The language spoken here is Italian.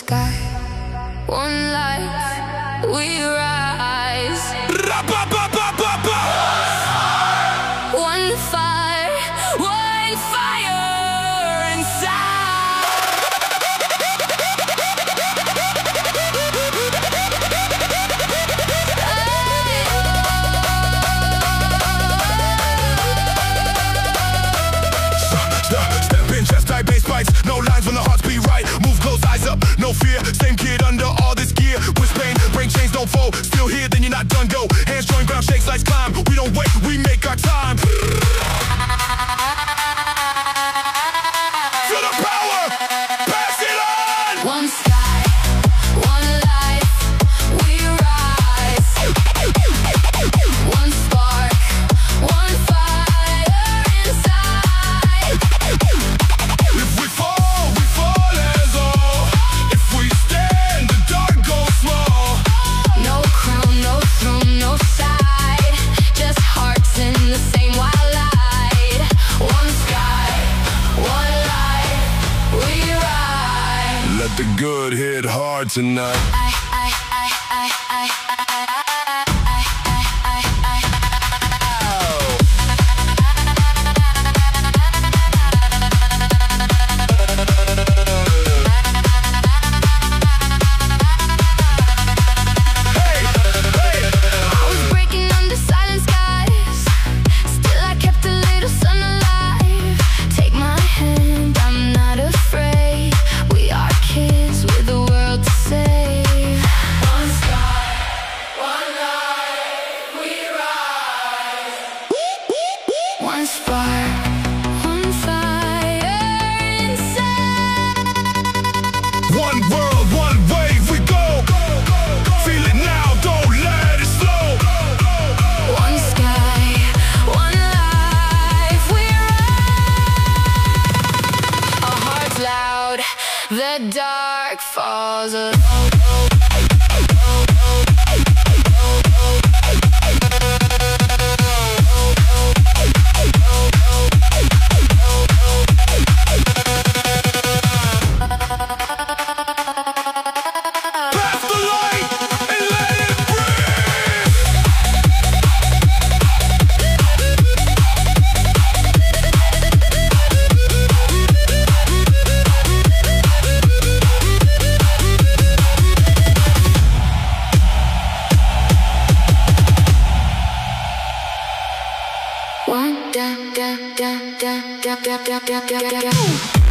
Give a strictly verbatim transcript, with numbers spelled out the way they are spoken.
sky, one life, we rise. One fire, one fire inside. Step in, chest tight, bass bites, no lines when the hearts beat right. Move close, eyes up, no fear. Same kid under all this gear. With pain, break chains, don't fold. Still here, then you're not done, go. Hands join ground, shakes, lights climb. We don't wait, we make our time. Feel the power, pass it on. One sky, one life, we rise. One spark, one fire inside. If we fall, we fall as all. If we stand, the dark goes small. No crown, no throne, no side, just hearts in the same wild light. One sky, one life, we rise. Let the good hit hard tonight. I, I, I, I, I, one spark, one fire inside. One world, one wave, we go. Feel it now, don't let it slow. One sky, one life, we rise. Our hearts loud, the dark falls alone. One, da, da, da, da, da, da, da, da, da, da.